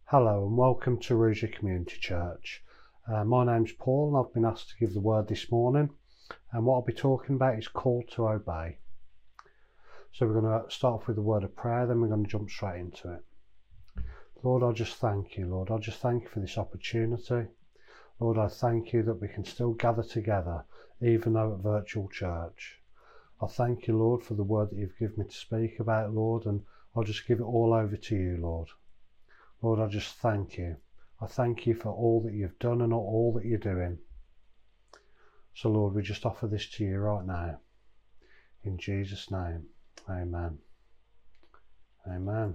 Hello and welcome to Ruja Community Church. My name's Paul and I've been asked to give the word this morning, and what I'll be talking about is call to obey. So we're going to start off with a word of prayer, then we're going to jump straight into it. Lord, I just thank you, Lord. I just thank you for this opportunity. Lord, I thank you that we can still gather together, even though at virtual church. I thank you, Lord, for the word that you've given me to speak about, Lord, and I'll just give it all over to you, Lord. Lord, I just thank you. I thank you for all that you've done and all that you're doing. So, Lord, we just offer this to you right now. In Jesus' name, amen. Amen.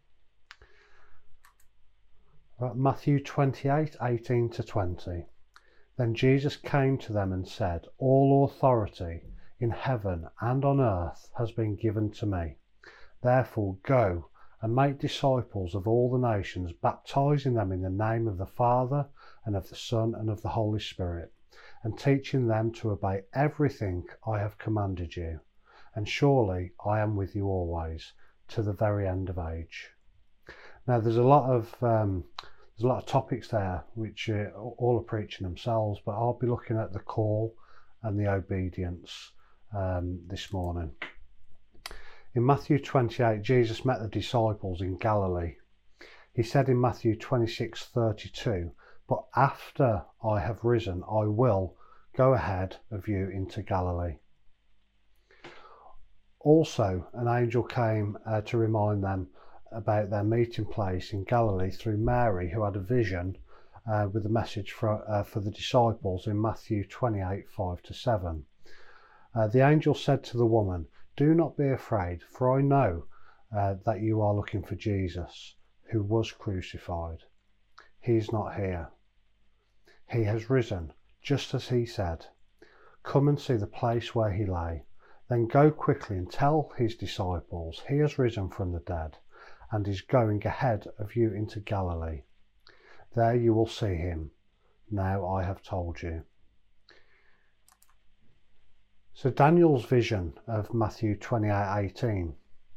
Right, Matthew 28:18-20. Then Jesus came to them and said, "All authority in heaven and on earth has been given to me. Therefore go and make disciples of all the nations, baptizing them in the name of the Father and of the Son and of the Holy Spirit, and teaching them to obey everything I have commanded you. And surely I am with you always, to the very end of age." Now there's a lot of topics there which all are preaching themselves, but I'll be looking at the call and the obedience this morning. In Matthew 28, Jesus met the disciples in Galilee. He said in Matthew 26:32, "But after I have risen, I will go ahead of you into Galilee." Also, an angel came to remind them about their meeting place in Galilee through Mary, who had a vision with a message for the disciples in Matthew 28:5-7. The angel said to the woman, "Do not be afraid, for I know that you are looking for Jesus, who was crucified. He is not here. He has risen, just as he said. Come and see the place where he lay. Then go quickly and tell his disciples, he has risen from the dead and is going ahead of you into Galilee. There you will see him. Now I have told you." So Daniel's vision of Matthew 28:18.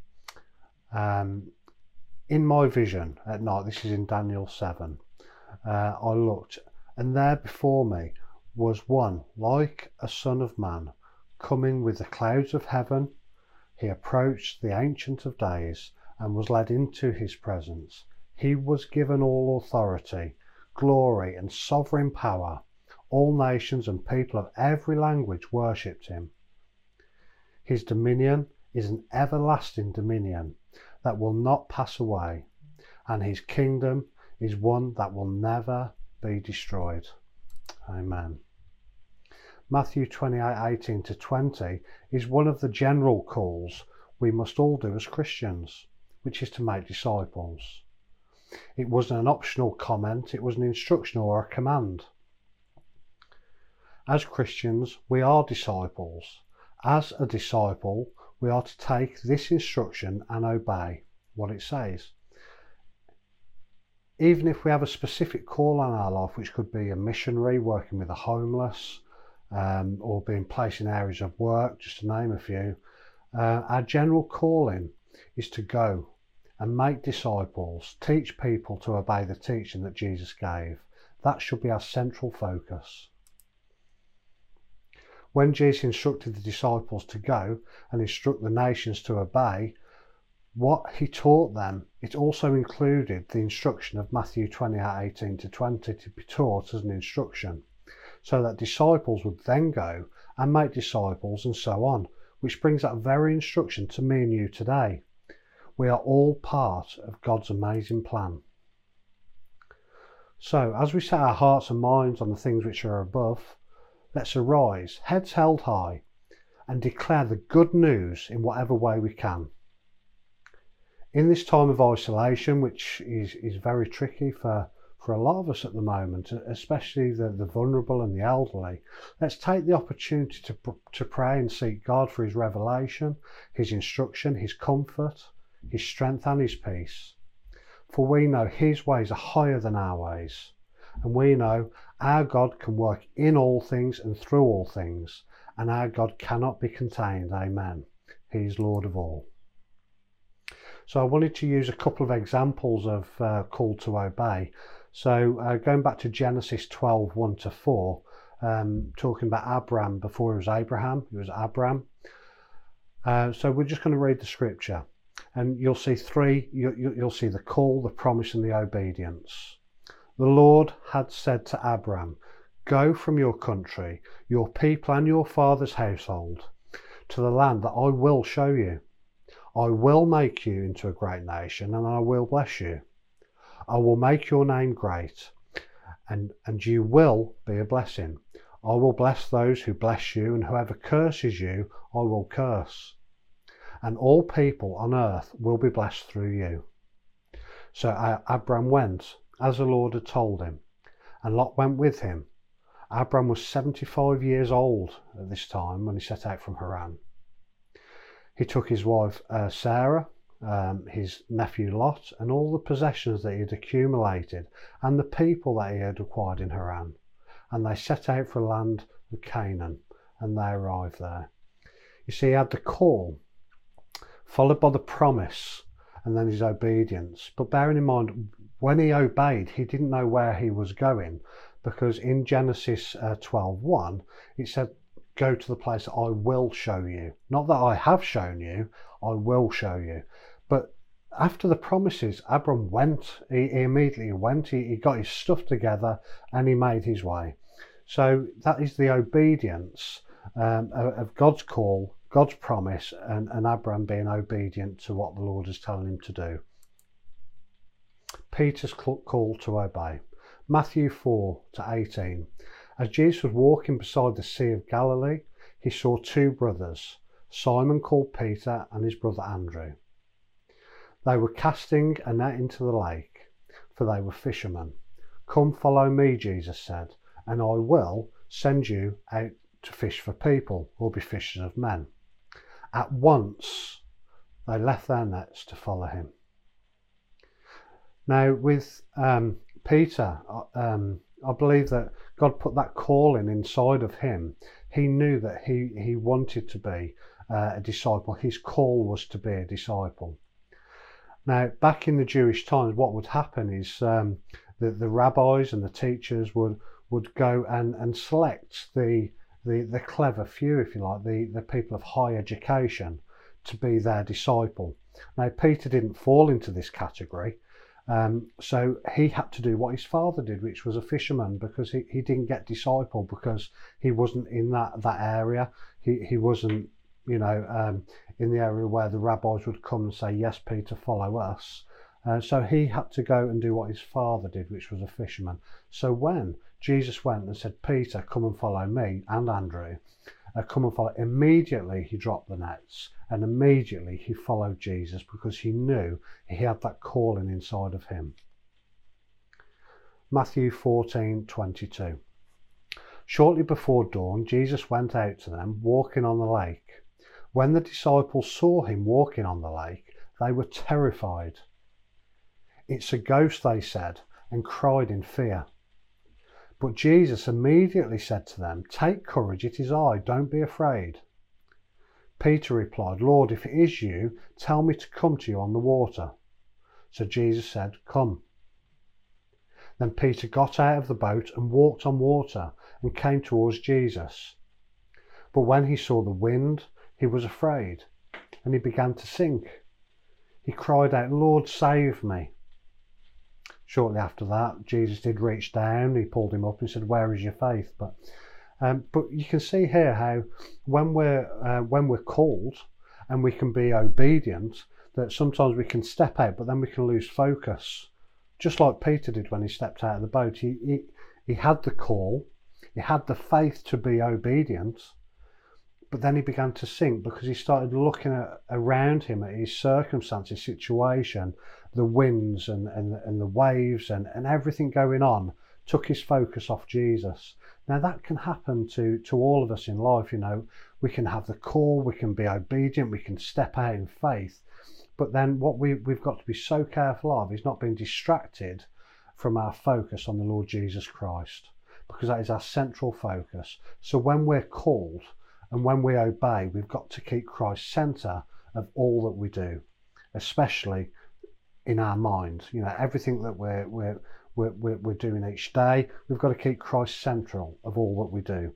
In my vision at night, this is in Daniel 7, I looked, and there before me was one like a son of man, coming with the clouds of heaven. He approached the Ancient of Days and was led into his presence. He was given all authority, glory, and sovereign power. All nations and people of every language worshipped him. His dominion is an everlasting dominion that will not pass away, and his kingdom is one that will never be destroyed. Amen. Matthew 28:18-20 is one of the general calls we must all do as Christians, which is to make disciples. It wasn't an optional comment, it was an instruction or a command. As Christians, we are disciples. As a disciple, we are to take this instruction and obey what it says. Even if we have a specific call on our life, which could be a missionary, working with the homeless, or being placed in areas of work, just to name a few, our general calling is to go and make disciples, teach people to obey the teaching that Jesus gave. That should be our central focus. When Jesus instructed the disciples to go and instruct the nations to obey what he taught them, it also included the instruction of Matthew 28:18-20 to be taught as an instruction, so that disciples would then go and make disciples and so on, which brings that very instruction to me and you today. We are all part of God's amazing plan. So, as we set our hearts and minds on the things which are above, let's arise, heads held high, and declare the good news in whatever way we can. In this time of isolation, which is very tricky for a lot of us at the moment, especially the vulnerable and the elderly, let's take the opportunity to pray and seek God for his revelation, his instruction, his comfort, his strength and his peace. For we know his ways are higher than our ways, and we know our God can work in all things and through all things, and our God cannot be contained. Amen. He is Lord of all. So I wanted to use a couple of examples of call to obey. So going back to Genesis 12, 1 to 4, talking about Abram before he was Abraham, he was Abram. So we're just going to read the scripture, and you'll see you'll see the call, the promise, and the obedience. The Lord had said to Abram, "Go from your country, your people and your father's household, to the land that I will show you. I will make you into a great nation, and I will bless you. I will make your name great, and you will be a blessing. I will bless those who bless you, and whoever curses you, I will curse. And all people on earth will be blessed through you." So Abram went, as the Lord had told him, and Lot went with him. Abram was 75 years old at this time when he set out from Haran. He took his wife Sarah, his nephew Lot, and all the possessions that he had accumulated, and the people that he had acquired in Haran. And they set out for the land of Canaan, and they arrived there. You see, he had the call, followed by the promise, and then his obedience. But bearing in mind, when he obeyed, he didn't know where he was going, because in Genesis 12:1, it said, "Go to the place that I will show you." Not that I have shown you, I will show you. But after the promises, Abram went. He immediately went. He got his stuff together and he made his way. So that is the obedience of God's call, God's promise, and Abram being obedient to what the Lord is telling him to do. Peter's call to obey. Matthew 4 to 18. As Jesus was walking beside the Sea of Galilee, he saw two brothers, Simon called Peter and his brother Andrew. They were casting a net into the lake, for they were fishermen. "Come, follow me," Jesus said, "and I will send you out to fish for people," or be fishers of men. At once they left their nets to follow him. Now with Peter, I believe that God put that calling inside of him. He knew that he wanted to be a disciple. His call was to be a disciple. Now, back in the Jewish times, what would happen is the rabbis and the teachers would go and select the clever few, if you like, the people of high education to be their disciple. Now, Peter didn't fall into this category. So he had to do what his father did, which was a fisherman, because he didn't get discipled because he wasn't in that area. He wasn't, in the area where the rabbis would come and say, "Yes, Peter, follow us." So he had to go and do what his father did, which was a fisherman. So when Jesus went and said, "Peter, come and follow me," and Andrew, come and follow, immediately he dropped the nets and immediately he followed Jesus, because he knew he had that calling inside of him. Matthew 14:22. Shortly before dawn, Jesus went out to them, walking on the lake. When the disciples saw him walking on the lake, they were terrified. "It's a ghost," they said, and cried in fear. But Jesus immediately said to them, "Take courage, it is I, don't be afraid." Peter replied, "Lord, if it is you, tell me to come to you on the water." So Jesus said, "Come." Then Peter got out of the boat and walked on water and came towards Jesus. But when he saw the wind, he was afraid and he began to sink. He cried out, "Lord, save me." Shortly after that, Jesus did reach down, he pulled him up and said, "Where is your faith?" But you can see here how when we're called and we can be obedient, that sometimes we can step out, but then we can lose focus. Just like Peter did when he stepped out of the boat. He had the call, he had the faith to be obedient, but then he began to sink because he started looking around him at his circumstances, situation, the winds and the waves and everything going on took his focus off Jesus. Now that can happen to all of us in life. We can have the call, we can be obedient, we can step out in faith, but then what we've got to be so careful of is not being distracted from our focus on the Lord Jesus Christ, because that is our central focus. So when we're called and when we obey, we've got to keep Christ centre of all that we do. especially in our mind. You know, everything that we're doing each day, we've got to keep Christ central of all that we do.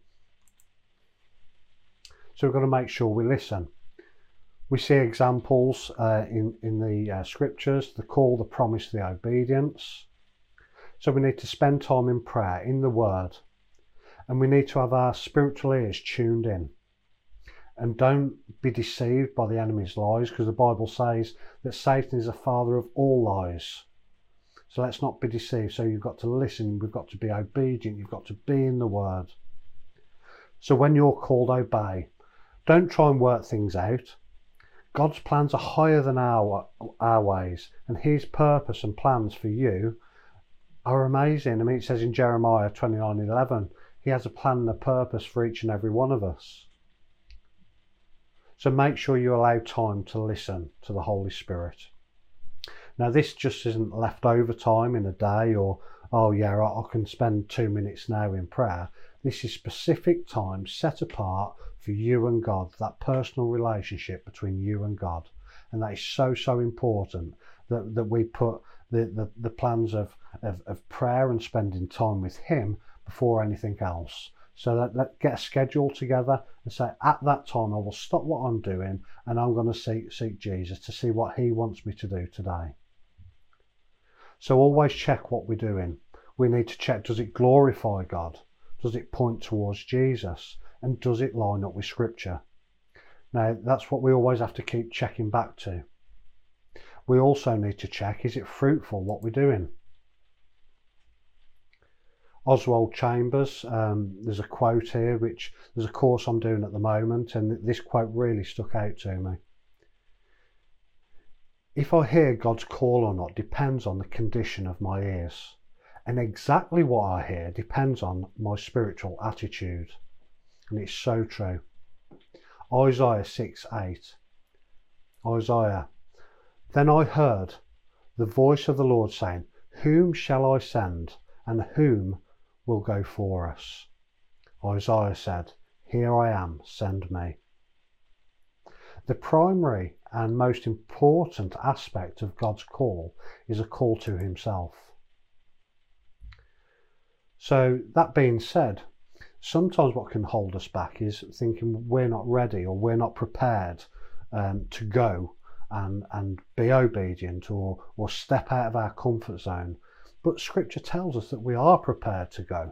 So we've got to make sure we listen. We see examples in the scriptures, the call, the promise, the obedience. So we need to spend time in prayer, in the word, and we need to have our spiritual ears tuned in. And don't be deceived by the enemy's lies, because the Bible says that Satan is the father of all lies. So let's not be deceived. So you've got to listen, we've got to be obedient, you've got to be in the word. So when you're called, obey. Don't try and work things out. God's plans are higher than our ways, and his purpose and plans for you are amazing. I mean, it says in Jeremiah 29:11, he has a plan and a purpose for each and every one of us. So make sure you allow time to listen to the Holy Spirit. Now, this just isn't leftover time in a day or, oh yeah, I can spend 2 minutes now in prayer. This is specific time set apart for you and God, that personal relationship between you and God. And that is so, so important that we put the plans of prayer and spending time with him before anything else. So let's get a schedule together and say, at that time, I will stop what I'm doing and I'm going to seek Jesus to see what he wants me to do today. So always check what we're doing. We need to check, does it glorify God? Does it point towards Jesus? And does it line up with Scripture? Now, that's what we always have to keep checking back to. We also need to check, is it fruitful what we're doing? Oswald Chambers, there's a quote here, which there's a course I'm doing at the moment, and this quote really stuck out to me. If I hear God's call or not depends on the condition of my ears, and exactly what I hear depends on my spiritual attitude. And it's so true. Isaiah 6:8. Isaiah, then I heard the voice of the Lord saying, whom shall I send, and whom will go for us? Isaiah said, here I am, send me. The primary and most important aspect of God's call is a call to himself. So that being said, sometimes what can hold us back is thinking we're not ready or we're not prepared to go and be obedient or step out of our comfort zone. But Scripture tells us that we are prepared to go.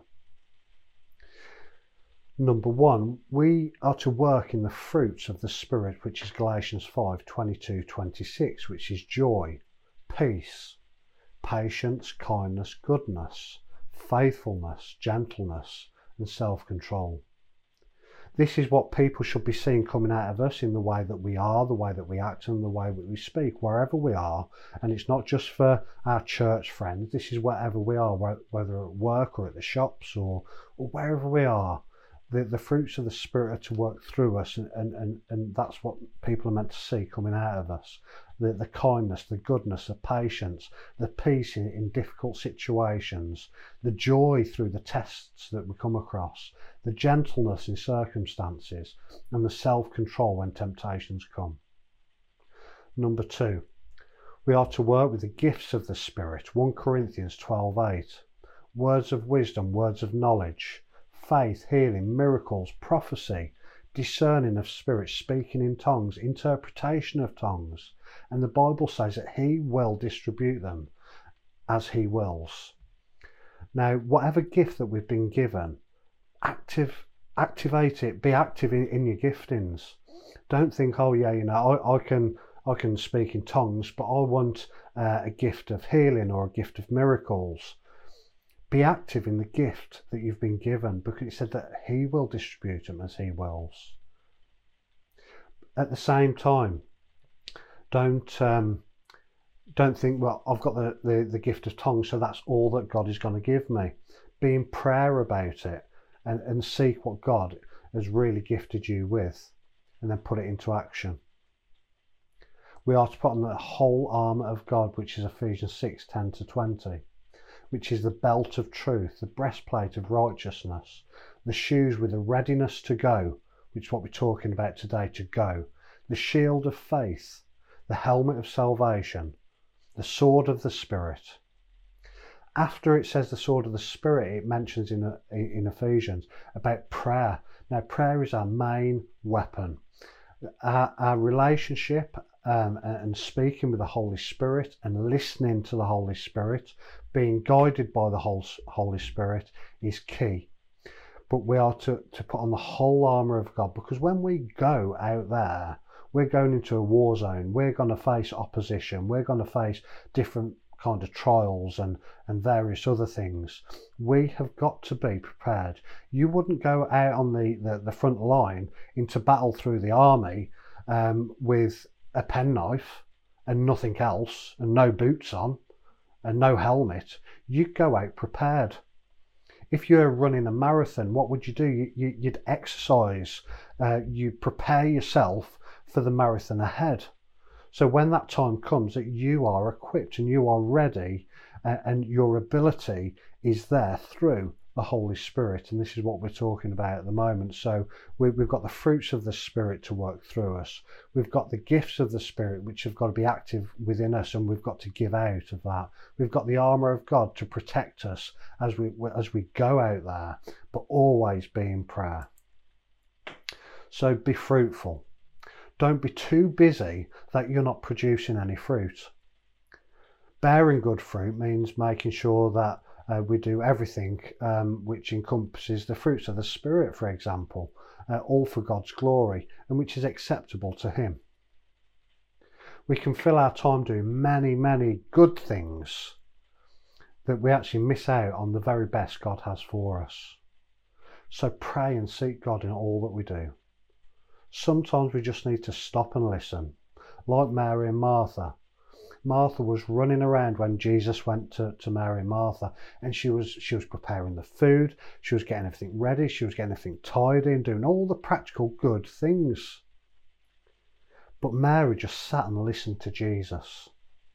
Number one, we are to work in the fruits of the Spirit, which is Galatians 5:22-26, which is joy, peace, patience, kindness, goodness, faithfulness, gentleness, and self-control. This is what people should be seeing coming out of us in the way that we are, the way that we act, and the way that we speak, wherever we are. And it's not just for our church friends. This is wherever we are, whether at work or at the shops or wherever we are. The fruits of the Spirit are to work through us, and that's what people are meant to see coming out of us. The kindness, the goodness, the patience, the peace in difficult situations, the joy through the tests that we come across, the gentleness in circumstances, and the self-control when temptations come. Number two, we are to work with the gifts of the Spirit, 1 Corinthians 12:8. Words of wisdom, words of knowledge, faith, healing, miracles, prophecy, discerning of spirits, speaking in tongues, interpretation of tongues. And the Bible says that he will distribute them as he wills. Now, whatever gift that we've been given, activate it, be active in your giftings. Don't think, oh yeah, I can speak in tongues, but I want a gift of healing or a gift of miracles. Be active in the gift that you've been given, because it said that he will distribute them as he wills. At the same time, don't think, well, I've got the gift of tongues, so that's all that God is going to give me. Be in prayer about it and seek what God has really gifted you with, and then put it into action. We are to put on the whole armour of God, which is Ephesians 6:10-20. Which is the belt of truth, the breastplate of righteousness, the shoes with a readiness to go, which is what we're talking about today, to go, the shield of faith, the helmet of salvation, the sword of the Spirit. After it says the sword of the Spirit, it mentions in Ephesians about prayer. Now, prayer is our main weapon. Our relationship and speaking with the Holy Spirit and listening to the Holy Spirit, being guided by the Holy Spirit is key. But we are to put on the whole armour of God, because when we go out there, we're going into a war zone. We're going to face opposition. We're going to face different kind of trials and various other things. We have got to be prepared. You wouldn't go out on the front line into battle through the army with a penknife and nothing else, and no boots on and no helmet. You'd go out prepared. If you're running a marathon, what would you do? You'd exercise. You'd prepare yourself for the marathon ahead. So when that time comes, that you are equipped and you are ready, and your ability is there through the Holy Spirit. And this is what we're talking about at the moment. So we've got the fruits of the Spirit to work through us. We've got the gifts of the Spirit, which have got to be active within us, and we've got to give out of that. We've got the armour of God to protect us as we go out there, but always be in prayer. So be fruitful. Don't be too busy that you're not producing any fruit. Bearing good fruit means making sure that we do everything which encompasses the fruits of the Spirit, for example, all for God's glory, and which is acceptable to Him. We can fill our time doing many, many good things that we actually miss out on the very best God has for us. So pray and seek God in all that we do. Sometimes we just need to stop and listen, like Mary and Martha. Martha was running around when Jesus went to Mary and Martha, and she was preparing the food, she was getting everything ready, she was getting everything tidy and doing all the practical good things. But Mary just sat and listened to Jesus.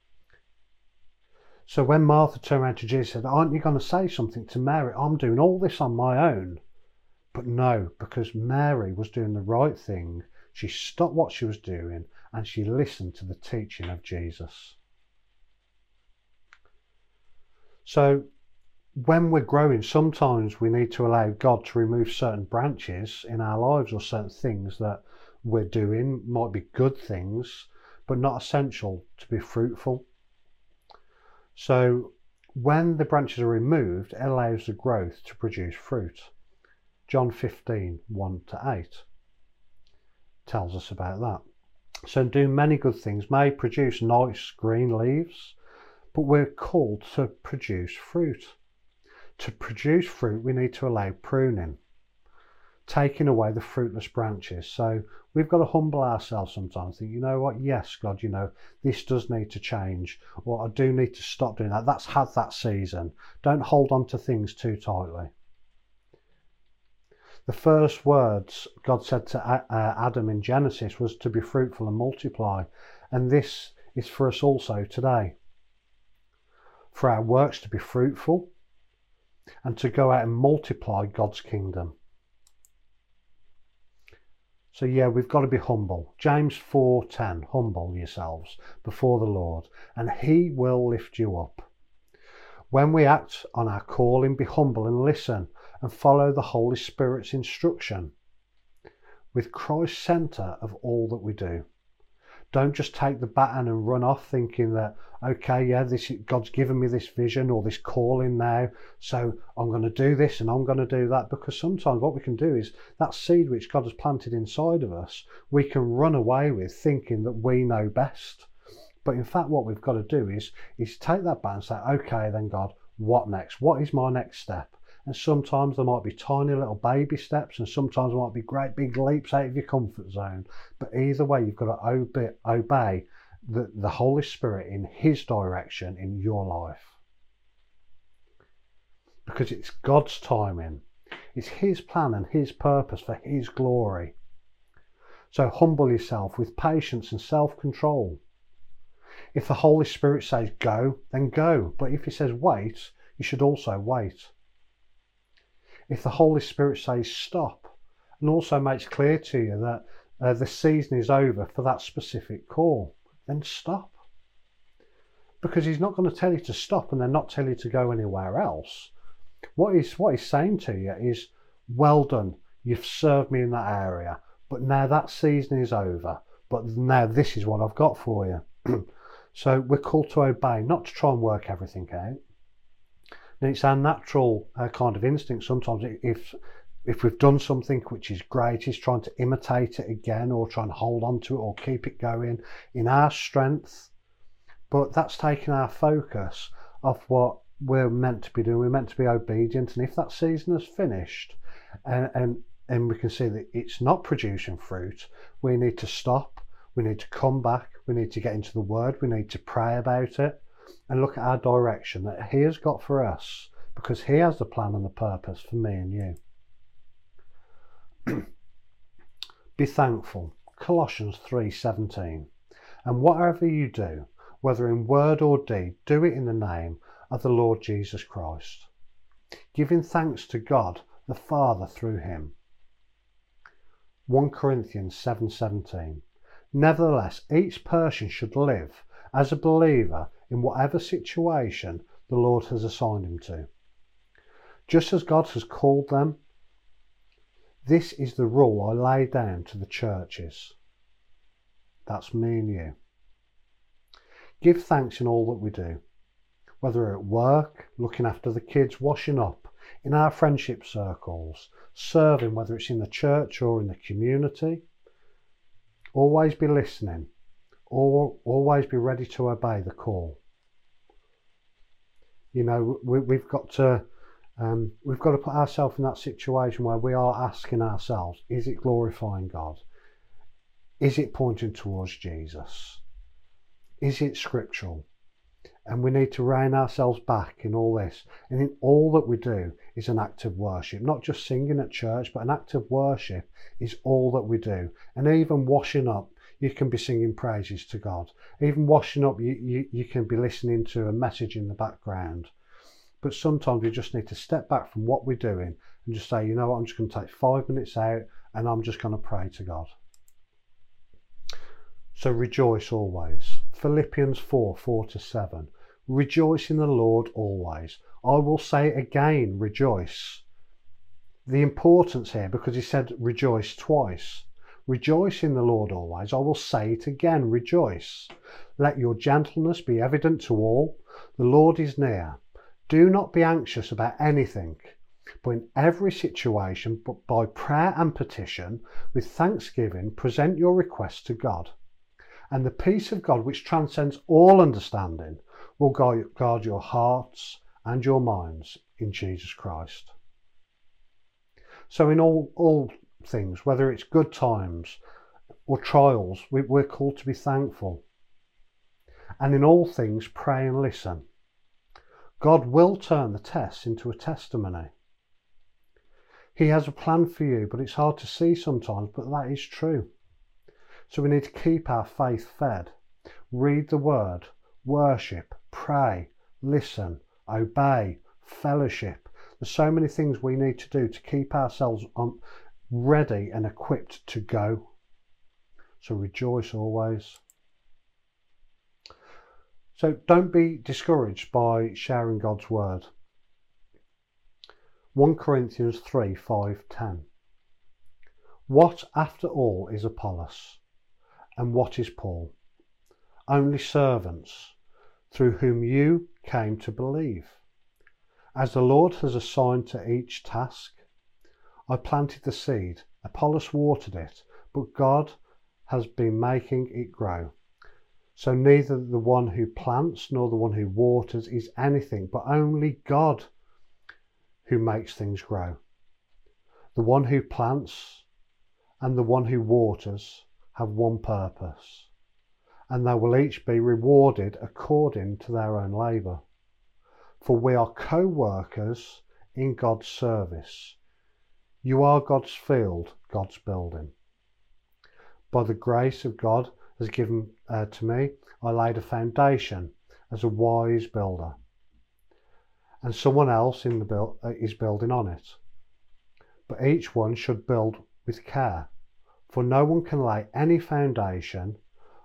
So when Martha turned around to Jesus and said, "Aren't you going to say something to Mary? I'm doing all this on my own." But no, because Mary was doing the right thing. She stopped what she was doing and she listened to the teaching of Jesus. So when we're growing, sometimes we need to allow God to remove certain branches in our lives, or certain things that we're doing, might be good things, but not essential to be fruitful. So when the branches are removed, it allows the growth to produce fruit. John 15, 1-8 tells us about that. So doing many good things may produce nice green leaves, but we're called to produce fruit. To produce fruit, we need to allow pruning, taking away the fruitless branches. So we've got to humble ourselves sometimes, think, you know what, yes, God, this does need to change, or I do need to stop doing that. That's had that season. Don't hold on to things too tightly. The first words God said to Adam in Genesis was to be fruitful and multiply. And this is for us also today. For our works to be fruitful and to go out and multiply God's kingdom. So yeah, we've got to be humble. James 4:10, humble yourselves before the Lord and He will lift you up. When we act on our calling, be humble and listen and follow the Holy Spirit's instruction with Christ centre of all that we do. Don't just take the baton and run off thinking that, okay, yeah, God's given me this vision or this calling now, so I'm going to do this and I'm going to do that. Because sometimes what we can do is that seed which God has planted inside of us, we can run away with thinking that we know best. But in fact, what we've got to do is take that baton and say, okay, then God, what next? What is my next step? And sometimes there might be tiny little baby steps, and sometimes there might be great big leaps out of your comfort zone. But either way, you've got to obey the Holy Spirit in His direction in your life. Because it's God's timing. It's His plan and His purpose for His glory. So humble yourself with patience and self-control. If the Holy Spirit says go, then go. But if He says wait, you should also wait. If the Holy Spirit says stop, and also makes clear to you that the season is over for that specific call, then stop. Because he's not going to tell you to stop and then not tell you to go anywhere else. What he's saying to you is, well done, you've served me in that area, but now that season is over. But now this is what I've got for you. So we're called to obey, not to try and work everything out. And it's our natural kind of instinct sometimes, if we've done something which is great, is trying to imitate it again or try and hold on to it or keep it going in our strength. But that's taking our focus off what we're meant to be doing. We're meant to be obedient. And if that season has finished and we can see that it's not producing fruit, we need to stop. We need to come back. We need to get into the Word. We need to pray about it and look at our direction that He has got for us, because He has the plan and the purpose for me and you. Be thankful. Colossians 3:17. And whatever you do, whether in word or deed, do it in the name of the Lord Jesus Christ, giving thanks to God the Father through Him. 1 Corinthians 7:17. Nevertheless, each person should live as a believer in whatever situation the Lord has assigned him to. Just as God has called them, this is the rule I lay down to the churches. That's me and you. Give thanks in all that we do, whether at work, looking after the kids, washing up, in our friendship circles, serving, whether it's in the church or in the community. Always be listening, or always be ready to obey the call. You know, we've got to put ourselves in that situation where we are asking ourselves, is it glorifying God? Is it pointing towards Jesus? Is it scriptural? And we need to rein ourselves back in all this. And in all that we do is an act of worship. Not just singing at church, but an act of worship is all that we do. And even washing up, you can be singing praises to God. Even washing up, you can be listening to a message in the background. But sometimes we just need to step back from what we're doing and just say, you know what, I'm just going to take 5 minutes out and I'm just going to pray to God. So rejoice always. Philippians 4:4-7. Rejoice in the Lord always. I will say again, rejoice. The importance here, because he said rejoice twice. Rejoice in the Lord always. I will say it again, rejoice. Let your gentleness be evident to all. The Lord is near. Do not be anxious about anything, but in every situation, but by prayer and petition, with thanksgiving, present your requests to God. And the peace of God, which transcends all understanding, will guard your hearts and your minds in Jesus Christ. So in all things, whether it's good times or trials, we're called to be thankful. And in all things, pray and listen. God will turn the tests into a testimony. He has a plan for you, but it's hard to see sometimes, but that is true. So we need to keep our faith fed, read the word, worship, pray, listen, obey, fellowship. There's so many things we need to do to keep ourselves ready and equipped to go. So rejoice always. So don't be discouraged by sharing God's word. 1 Corinthians 3:5-10. What after all is Apollos? And what is Paul? Only servants, through whom you came to believe. As the Lord has assigned to each task. I planted the seed, Apollos watered it, but God has been making it grow. So neither the one who plants nor the one who waters is anything, but only God who makes things grow. The one who plants and the one who waters have one purpose, and they will each be rewarded according to their own labour. For we are co-workers in God's service. You are God's field, God's building. By the grace of God has given to me, I laid a foundation as a wise builder, and someone else is building on it. But each one should build with care, for no one can lay any foundation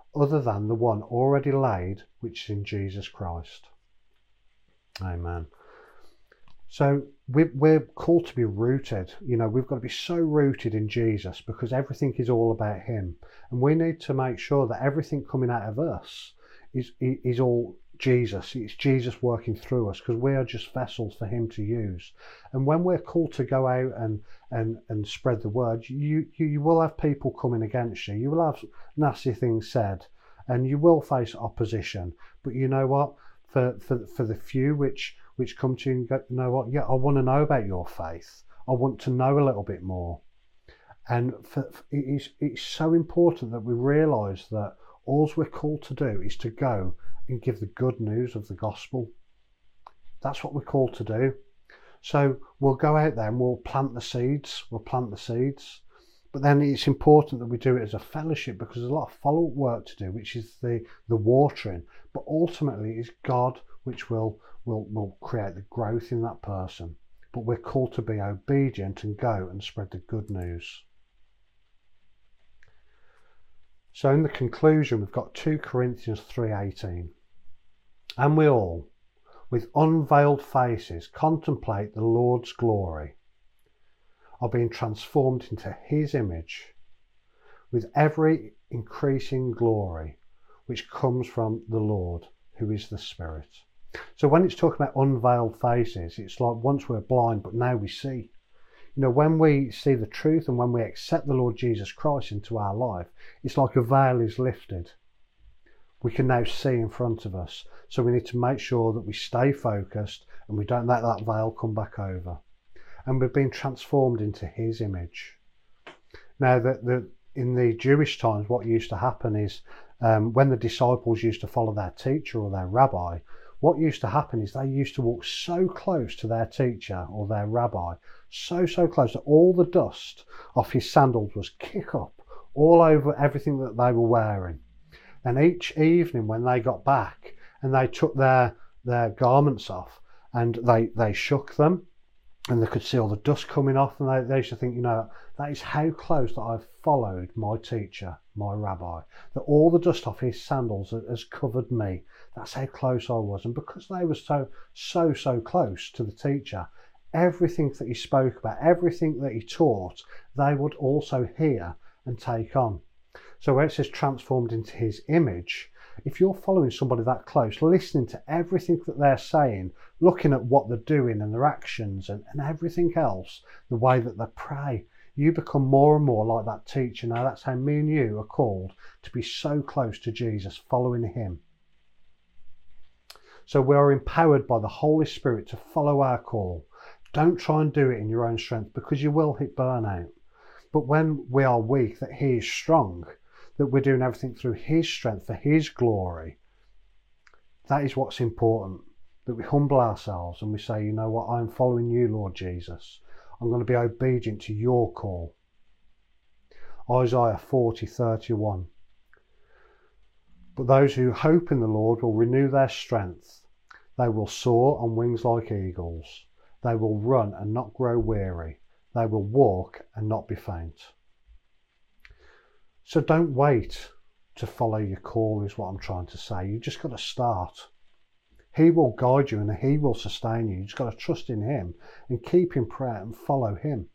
other than the one already laid, which is in Jesus Christ. Amen. So we're called to be rooted. We've got to be so rooted in Jesus, because everything is all about him. And we need to make sure that everything coming out of us is all Jesus. It's Jesus working through us, because we are just vessels for him to use. And when we're called to go out and spread the word, you will have people coming against you. You will have nasty things said, and you will face opposition. But you know what? For the few which come to you and go, you know what? Yeah, I want to know about your faith. I want to know a little bit more. And it's so important that we realise that all we're called to do is to go and give the good news of the gospel. That's what we're called to do. So we'll go out there and we'll plant the seeds. But then it's important that we do it as a fellowship, because there's a lot of follow-up work to do, which is the watering. But ultimately it's God which will create the growth in that person. But we're called to be obedient and go and spread the good news. So in the conclusion, we've got 2 Corinthians 3:18. And we all, with unveiled faces, contemplate the Lord's glory, are being transformed into his image with every increasing glory which comes from the Lord, who is the Spirit. So when it's talking about unveiled faces, it's like once we're blind, but now we see. When we see the truth and when we accept the Lord Jesus Christ into our life, it's like a veil is lifted. We can now see in front of us. So we need to make sure that we stay focused and we don't let that veil come back over. And we're being transformed into his image. Now, in the Jewish times, what used to happen is when the disciples used to follow their teacher or their rabbi, what used to happen is they used to walk so close to their teacher or their rabbi, so close that all the dust off his sandals was kick up all over everything that they were wearing. And each evening when they got back and they took their garments off and they shook them, and they could see all the dust coming off, and they used to think, that is how close that I've followed my teacher, my rabbi, that all the dust off his sandals has covered me. That's how close I was. And because they were so close to the teacher, everything that he spoke about, everything that he taught, they would also hear and take on. So where it says transformed into his image, if you're following somebody that close, listening to everything that they're saying, looking at what they're doing and their actions and everything else, the way that they pray, you become more and more like that teacher. Now that's how me and you are called to be so close to Jesus, following him. So we are empowered by the Holy Spirit to follow our call. Don't try and do it in your own strength, because you will hit burnout. But when we are weak, that he is strong, that we're doing everything through his strength for his glory. That is what's important, that we humble ourselves and we say, you know what, I'm following you, Lord Jesus. I'm going to be obedient to your call. Isaiah 40:31. But those who hope in the Lord will renew their strength. They will soar on wings like eagles. They will run and not grow weary. They will walk and not be faint. So don't wait to follow your call, is what I'm trying to say. You've just got to start. He will guide you and he will sustain you. You've just got to trust in him and keep in prayer and follow him.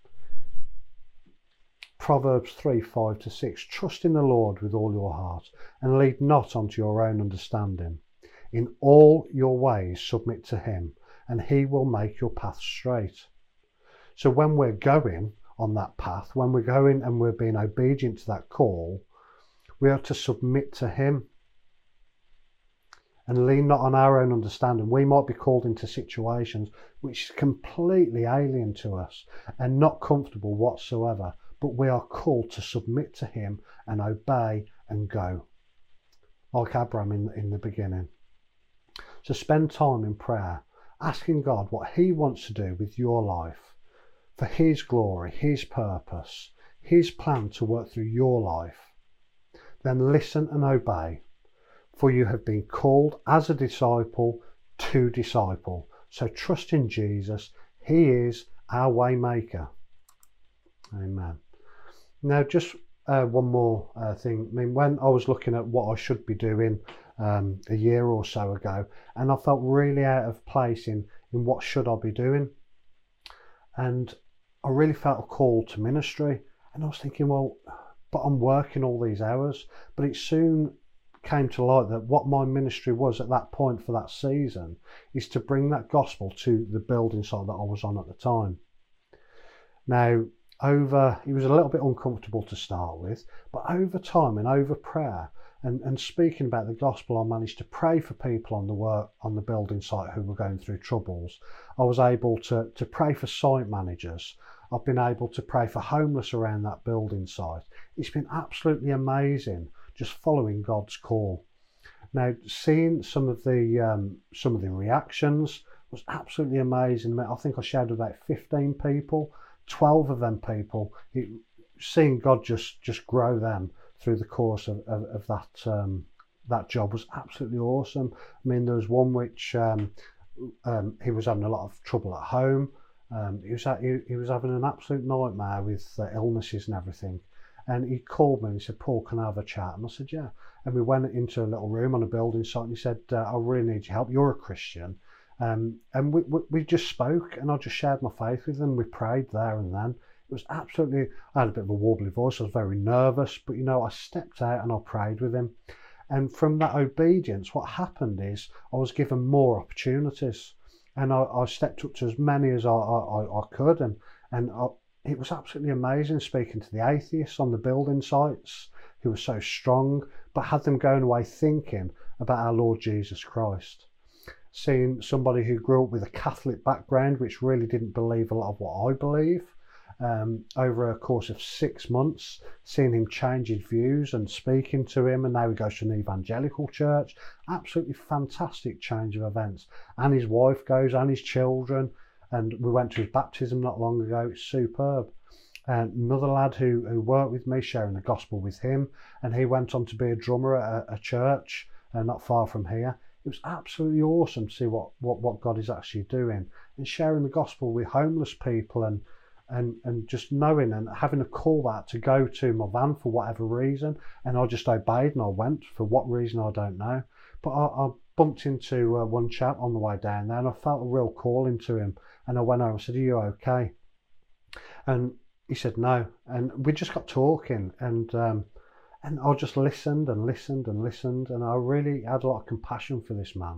Proverbs 3:5-6. Trust in the Lord with all your heart and lead not unto your own understanding. In all your ways submit to him, and he will make your path straight. So when we're going on that path, when we're going and we're being obedient to that call, we are to submit to him and lean not on our own understanding. We might be called into situations which is completely alien to us and not comfortable whatsoever, but we are called to submit to him and obey and go, like Abraham in the beginning. So spend time in prayer, asking God what he wants to do with your life, for his glory, his purpose, his plan to work through your life. Then listen and obey, for you have been called as a disciple to disciple. So trust in Jesus. He is our way maker. Amen. Now just one more thing. I mean, when I was looking at what I should be doing a year or so ago, and I felt really out of place in what should I be doing, and I really felt a call to ministry. And I was thinking, well, but I'm working all these hours. But it soon came to light that what my ministry was at that point for that season is to bring that gospel to the building site that I was on at the time. Now, it was a little bit uncomfortable to start with, but over time and over prayer and speaking about the gospel, I managed to pray for people on the building site who were going through troubles. I was able to pray for site managers. I've been able to pray for homeless around that building site. It's been absolutely amazing just following God's call. Now, seeing some of the reactions was absolutely amazing. I think I shared with about 15 people, 12 of them people, seeing God just grow them through the course of that job was absolutely awesome. I mean, there was one which he was having a lot of trouble at home. He was having an absolute nightmare with illnesses and everything. And he called me and he said, "Paul, can I have a chat?" And I said, "Yeah." And we went into a little room on a building site and he said, "I really need your help. You're a Christian." And we just spoke and I just shared my faith with him. We prayed there and then. It was absolutely, I had a bit of a warbly voice. I was very nervous, but I stepped out and I prayed with him. And from that obedience, what happened is I was given more opportunities. And I stepped up to as many as I could. It was absolutely amazing speaking to the atheists on the building sites who were so strong, but had them going away thinking about our Lord Jesus Christ. Seeing somebody who grew up with a Catholic background, which really didn't believe a lot of what I believe, over a course of 6 months, seeing him change his views and speaking to him, and now he goes to an evangelical church. Absolutely fantastic change of events. And his wife goes, and his children, and we went to his baptism not long ago. It's superb. Another lad who worked with me, sharing the gospel with him, and he went on to be a drummer at a church not far from here. It was absolutely awesome to see what God is actually doing, and sharing the gospel with homeless people, and just knowing and having a call that to go to my van for whatever reason, and I just obeyed and I went. For what reason, I don't know, but I bumped into one chap on the way down there and I felt a real calling to him, and I went over and said, "Are you okay?" And he said no, and we just got talking, and I just listened and listened and listened, and I really had a lot of compassion for this man,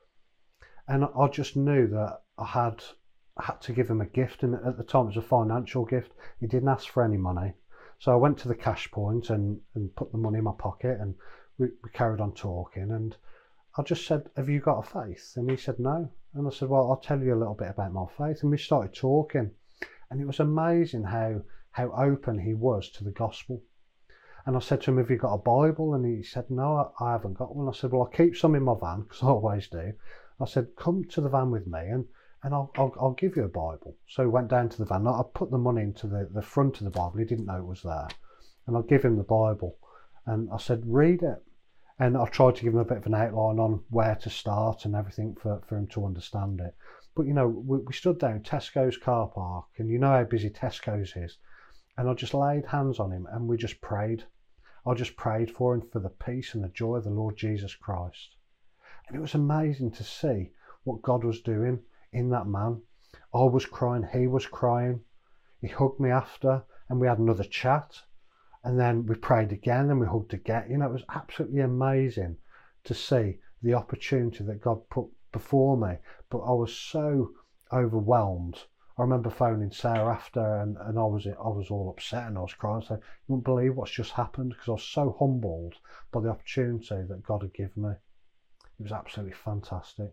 and I just knew that I had to give him a gift, and at the time it was a financial gift. He didn't ask for any money, so I went to the cash point and put the money in my pocket, and we carried on talking, and I just said, "Have you got a faith?" And he said no, and I said, "Well, I'll tell you a little bit about my faith," and we started talking, and it was amazing how open he was to the gospel. And I said to him, "Have you got a Bible?" And he said, "No, I haven't got one." I said, "Well, I'll keep some in my van, because I always do." I said, "Come to the van with me and I'll give you a Bible." So he went down to the van. I put the money into the front of the Bible. He didn't know it was there. And I'll give him the Bible. And I said, "Read it." And I tried to give him a bit of an outline on where to start and everything for him to understand it. But, we stood down Tesco's car park, and you know how busy Tesco's is. And I just laid hands on him and we just prayed. I just prayed for him for the peace and the joy of the Lord Jesus Christ. And it was amazing to see what God was doing in that man. I was crying, he was crying. He hugged me after, and we had another chat, and then we prayed again, and we hugged again. It was absolutely amazing to see the opportunity that God put before me, but I was so overwhelmed. I remember phoning Sarah after, and I was all upset and I was crying. So you wouldn't believe what's just happened, because I was so humbled by the opportunity that God had given me. It was absolutely fantastic.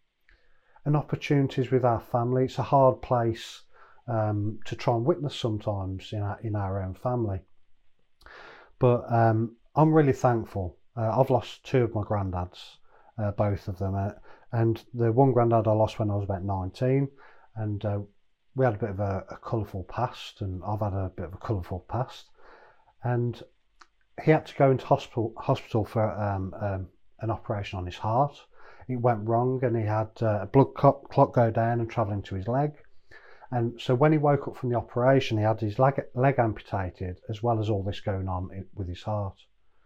And opportunities with our family. It's a hard place to try and witness sometimes in our own family. But I'm really thankful. I've lost 2 of my granddads, both of them. And the one granddad I lost when I was about 19. And we had a bit of a colourful past, and I've had a bit of a colourful past. And he had to go into hospital for an operation on his heart. It went wrong, and he had a blood clot go down and travel into his leg. And so when he woke up from the operation, he had his leg amputated, as well as all this going on with his heart.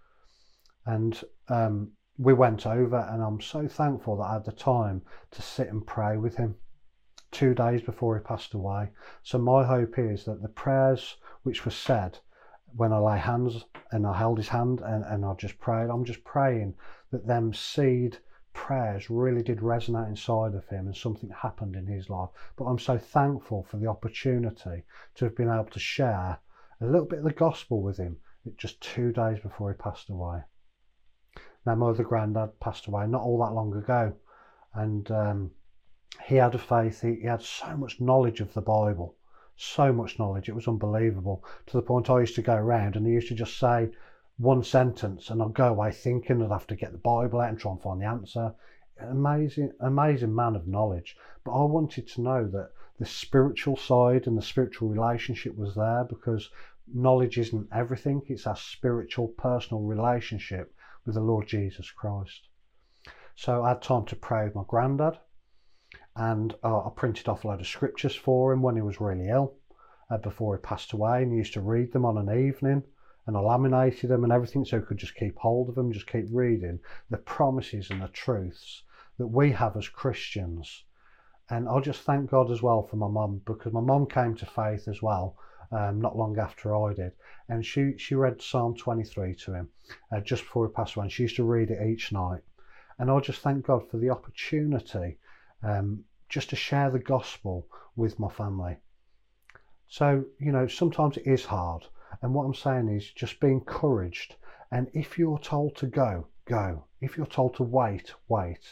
And we went over, and I'm so thankful that I had the time to sit and pray with him 2 days before he passed away. So my hope is that the prayers which were said when I lay hands and I held his hand and I just prayed, I'm just praying that them seed prayers really did resonate inside of him and something happened in his life. But I'm so thankful for the opportunity to have been able to share a little bit of the gospel with him just 2 days before he passed away. Now, my other granddad passed away not all that long ago, and he had a faith, he had so much knowledge of the Bible, so much knowledge, it was unbelievable, to the point I used to go around and he used to just say one sentence and I'd go away thinking I'd have to get the Bible out and try and find the answer. Amazing man of knowledge. But I wanted to know that the spiritual side and the spiritual relationship was there, because knowledge isn't everything, it's our spiritual personal relationship with the Lord Jesus Christ. So I had time to pray with my granddad, and I printed off a load of scriptures for him when he was really ill, before he passed away, and he used to read them on an evening, and I laminated them and everything so he could just keep hold of them, just keep reading the promises and the truths that we have as Christians. And I'll just thank God as well for my mum, because my mum came to faith as well, not long after I did, and she read Psalm 23 to him just before he passed away, and she used to read it each night. And I'll just thank God for the opportunity just to share the gospel with my family. So, sometimes it is hard, and what I'm saying is just be encouraged, and if you're told to go, go. If you're told to wait, wait.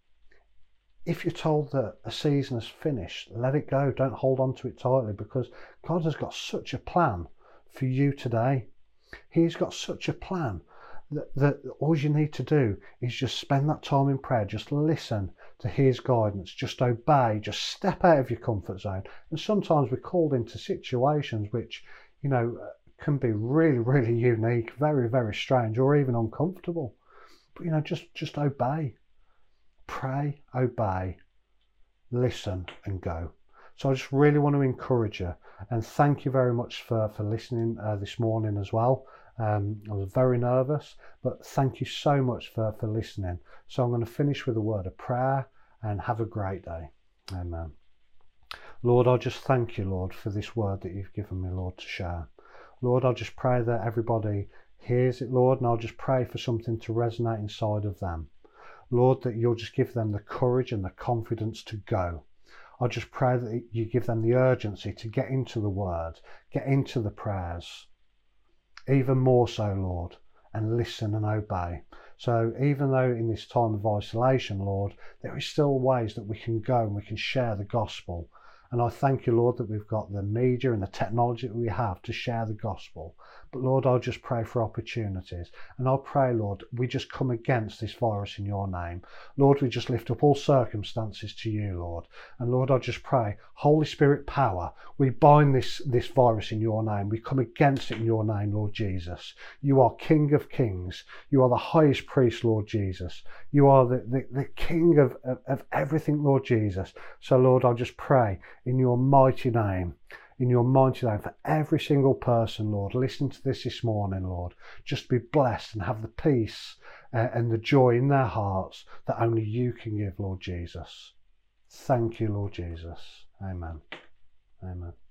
If you're told that a season is finished, let it go. Don't hold on to it tightly, because God has got such a plan for you today. He's got such a plan that all you need to do is just spend that time in prayer, just listen to his guidance, just obey, just step out of your comfort zone. And sometimes we're called into situations which, can be really, really unique, very, very strange, or even uncomfortable. But, just obey. Pray, obey, listen and go. So I just really want to encourage you, and thank you very much for listening this morning as well. I was very nervous, but thank you so much for listening. So I'm going to finish with a word of prayer, and have a great day. Amen. Lord, I just thank you, Lord, for this word that you've given me, Lord, to share. Lord, I just pray that everybody hears it, Lord, and I'll just pray for something to resonate inside of them. Lord, that you'll just give them the courage and the confidence to go. I just pray that you give them the urgency to get into the word, get into the prayers, even more so, Lord, and listen and obey. So even though in this time of isolation, Lord, there is still ways that we can go and we can share the gospel. And I thank you, Lord, that we've got the media and the technology that we have to share the gospel. But Lord, I'll just pray for opportunities. And I'll pray, Lord, we just come against this virus in your name. Lord, we just lift up all circumstances to you, Lord. And Lord, I just pray, Holy Spirit power, we bind this virus in your name. We come against it in your name, Lord Jesus. You are King of Kings. You are the highest priest, Lord Jesus. You are the King of everything, Lord Jesus. So Lord, I just pray in your mighty name, for every single person, Lord, listening to this morning, Lord, just be blessed and have the peace and the joy in their hearts that only you can give, Lord Jesus. Thank you, Lord Jesus. Amen. Amen.